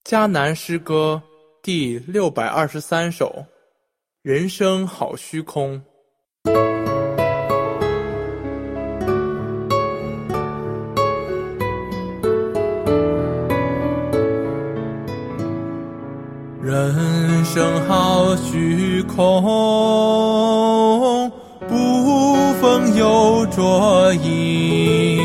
迦南诗歌第623首，人生好虚空。人生好虚空，不风有着影，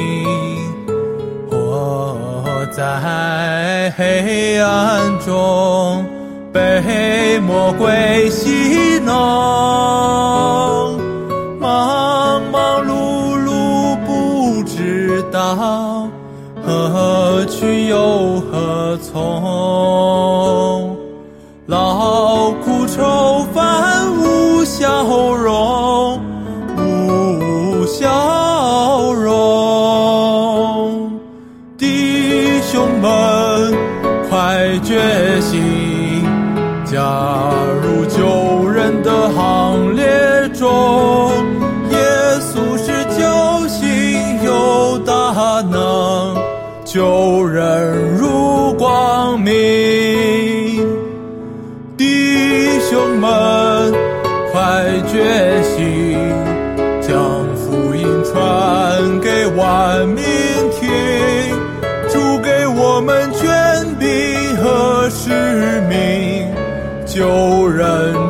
我在黑暗中被魔鬼戏弄，忙忙碌碌不知道何去又何从，劳苦愁烦无笑容，无笑容。弟兄们快觉醒，加入救人的行列中，耶稣是救星有大能，救人如光明。弟兄们快觉醒，将福音传给万民听，主给我们权柄和使命，救人